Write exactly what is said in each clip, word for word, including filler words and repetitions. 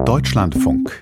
Deutschlandfunk.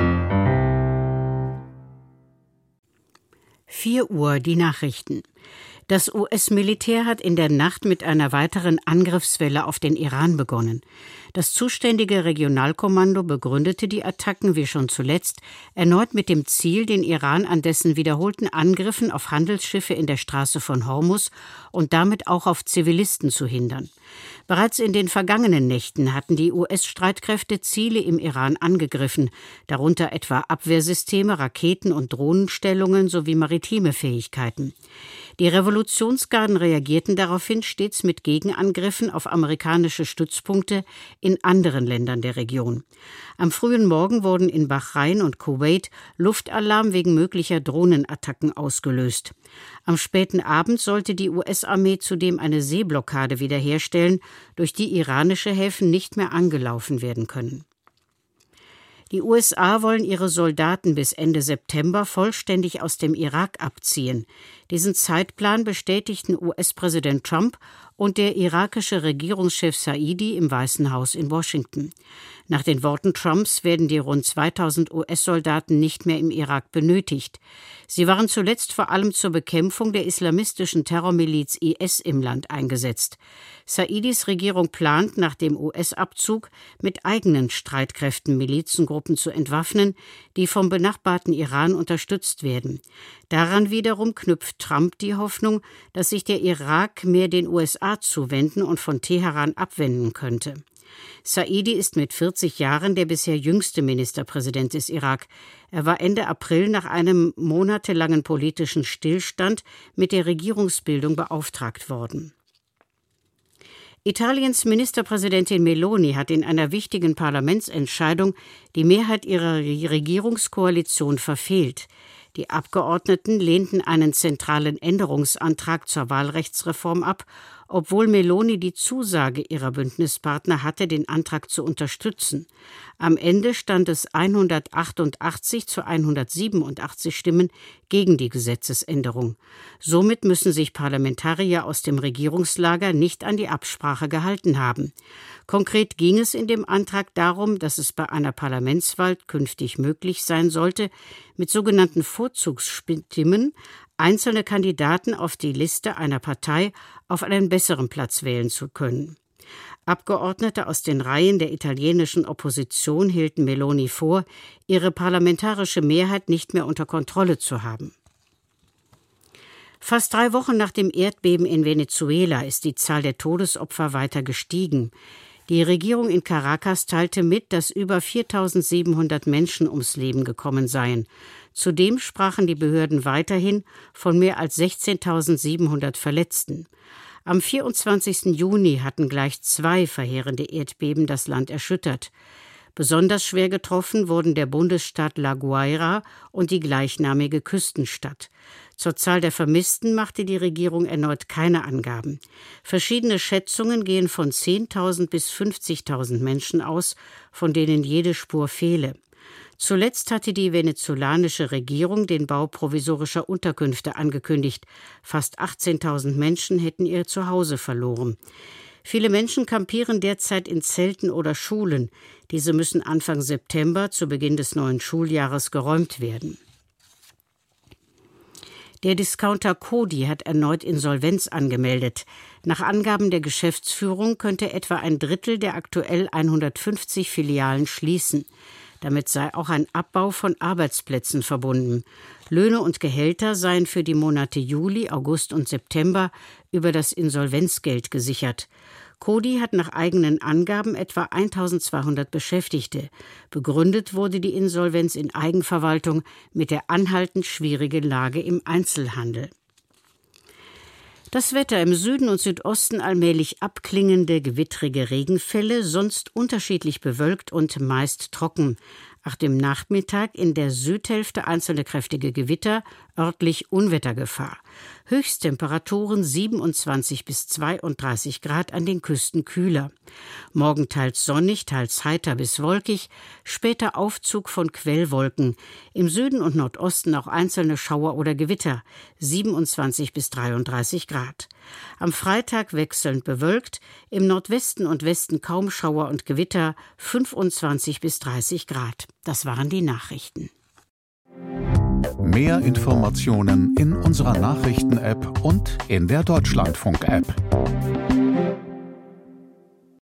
vier Uhr, die Nachrichten. Das U S-Militär hat in der Nacht mit einer weiteren Angriffswelle auf den Iran begonnen. Das zuständige Regionalkommando begründete die Attacken, wie schon zuletzt, erneut mit dem Ziel, den Iran an dessen wiederholten Angriffen auf Handelsschiffe in der Straße von Hormuz und damit auch auf Zivilisten zu hindern. Bereits in den vergangenen Nächten hatten die U S-Streitkräfte Ziele im Iran angegriffen, darunter etwa Abwehrsysteme, Raketen- und Drohnenstellungen sowie maritime Fähigkeiten. Die Revolutionsgarden reagierten daraufhin stets mit Gegenangriffen auf amerikanische Stützpunkte in anderen Ländern der Region. Am frühen Morgen wurden in Bahrain und Kuwait Luftalarm wegen möglicher Drohnenattacken ausgelöst. Am späten Abend sollte die U S-Armee zudem eine Seeblockade wiederherstellen, durch die iranische Häfen nicht mehr angelaufen werden können. Die U S A wollen ihre Soldaten bis Ende September vollständig aus dem Irak abziehen. Diesen Zeitplan bestätigten U S-Präsident Trump und der irakische Regierungschef Saidi im Weißen Haus in Washington. Nach den Worten Trumps werden die rund zweitausend U S-Soldaten nicht mehr im Irak benötigt. Sie waren zuletzt vor allem zur Bekämpfung der islamistischen Terrormiliz I S im Land eingesetzt. Saidis Regierung plant, nach dem U S-Abzug mit eigenen Streitkräften Milizengruppen zu entwaffnen, die vom benachbarten Iran unterstützt werden. Daran wiederum knüpft Trump die Hoffnung, dass sich der Irak mehr den U S A zuwenden und von Teheran abwenden könnte. Saidi ist mit vierzig Jahren der bisher jüngste Ministerpräsident des Irak. Er war Ende April nach einem monatelangen politischen Stillstand mit der Regierungsbildung beauftragt worden. Italiens Ministerpräsidentin Meloni hat in einer wichtigen Parlamentsentscheidung die Mehrheit ihrer Regierungskoalition verfehlt. Die Abgeordneten lehnten einen zentralen Änderungsantrag zur Wahlrechtsreform ab, obwohl Meloni die Zusage ihrer Bündnispartner hatte, den Antrag zu unterstützen. Am Ende stand es hundertachtundachtzig zu hundertsiebenundachtzig Stimmen gegen die Gesetzesänderung. Somit müssen sich Parlamentarier aus dem Regierungslager nicht an die Absprache gehalten haben. Konkret ging es in dem Antrag darum, dass es bei einer Parlamentswahl künftig möglich sein sollte, mit sogenannten Vorzugsstimmen einzelne Kandidaten auf die Liste einer Partei auf einen besseren Platz wählen zu können. Abgeordnete aus den Reihen der italienischen Opposition hielten Meloni vor, ihre parlamentarische Mehrheit nicht mehr unter Kontrolle zu haben. Fast drei Wochen nach dem Erdbeben in Venezuela ist die Zahl der Todesopfer weiter gestiegen. Die Regierung in Caracas teilte mit, dass über viertausendsiebenhundert Menschen ums Leben gekommen seien. Zudem sprachen die Behörden weiterhin von mehr als sechzehntausendsiebenhundert Verletzten. Am vierundzwanzigsten Juni hatten gleich zwei verheerende Erdbeben das Land erschüttert. Besonders schwer getroffen wurden der Bundesstaat La Guaira und die gleichnamige Küstenstadt. Zur Zahl der Vermissten machte die Regierung erneut keine Angaben. Verschiedene Schätzungen gehen von zehntausend bis fünfzigtausend Menschen aus, von denen jede Spur fehle. Zuletzt hatte die venezolanische Regierung den Bau provisorischer Unterkünfte angekündigt. Fast achtzehntausend Menschen hätten ihr Zuhause verloren. Viele Menschen kampieren derzeit in Zelten oder Schulen. Diese müssen Anfang September, zu Beginn des neuen Schuljahres, geräumt werden. Der Discounter Coty hat erneut Insolvenz angemeldet. Nach Angaben der Geschäftsführung könnte etwa ein Drittel der aktuell hundertfünfzig Filialen schließen. Damit sei auch ein Abbau von Arbeitsplätzen verbunden. Löhne und Gehälter seien für die Monate Juli, August und September über das Insolvenzgeld gesichert. Coty hat nach eigenen Angaben etwa eintausendzweihundert Beschäftigte. Begründet wurde die Insolvenz in Eigenverwaltung mit der anhaltend schwierigen Lage im Einzelhandel. Das Wetter: im Süden und Südosten allmählich abklingende, gewittrige Regenfälle, sonst unterschiedlich bewölkt und meist trocken. Nach dem Nachmittag in der Südhälfte einzelne kräftige Gewitter, örtlich Unwettergefahr. Höchsttemperaturen siebenundzwanzig bis zweiunddreißig Grad, an den Küsten kühler. Morgen teils sonnig, teils heiter bis wolkig, später Aufzug von Quellwolken. Im Süden und Nordosten auch einzelne Schauer oder Gewitter, siebenundzwanzig bis dreiunddreißig Grad. Am Freitag wechselnd bewölkt, im Nordwesten und Westen kaum Schauer und Gewitter, fünfundzwanzig bis dreißig Grad. Das waren die Nachrichten. Mehr Informationen in unserer Nachrichten-App und in der Deutschlandfunk-App.